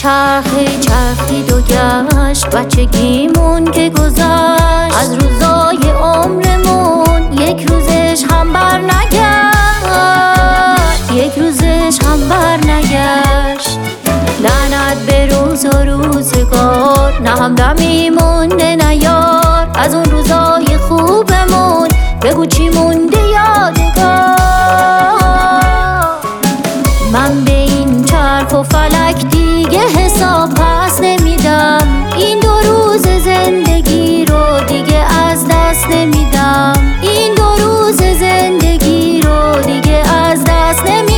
چرخید و گشت بچگیمون که گذشت، از روزای عمرمون یک روزش هم بر نگشت، یک روزش هم بر نگشت. لعنت به روز و روزگار، نه همدمی مونده نه یار، از اون روزای خوبمون بگو چی مونده یادگار. من به این چرخ و فلک دیگه حساب پس نمیدم، این 2 روز زندگی رو دیگه از دست نمیدم، این 2 روز زندگی رو دیگه از دست نمیدم.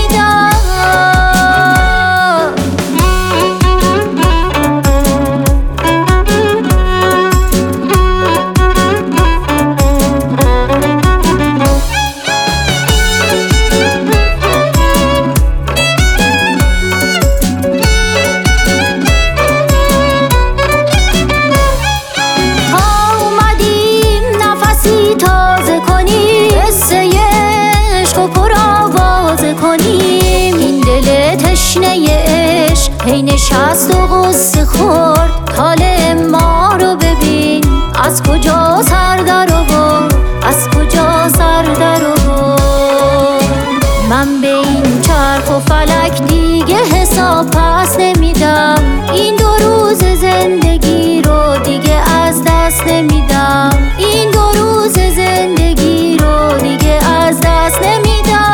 هی نشست و غصه خورد، حال ما رو ببین از کجا سر در آورد، از کجا سر در آورد. من به این چرخ و فلک دیگه حساب پس نمیدم، این 2 روز زندگی رو دیگه از دست نمیدم، این 2 روز زندگی رو دیگه از دست نمیدم.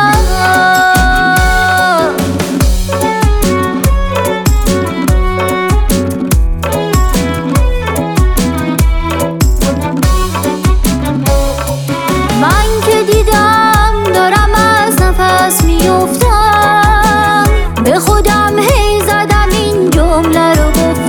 به خودم هی زدم این جمله رو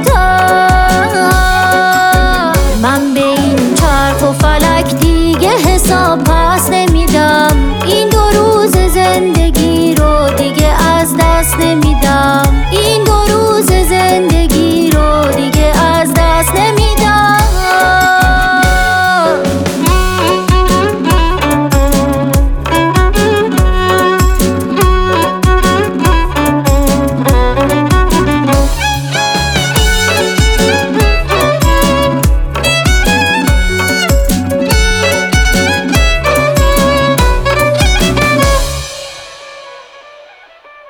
گفتم، من به این چرخ و فلک دیگه حساب پس نمیدم، این 2 روز زندگی رو دیگه از دست نمیدم.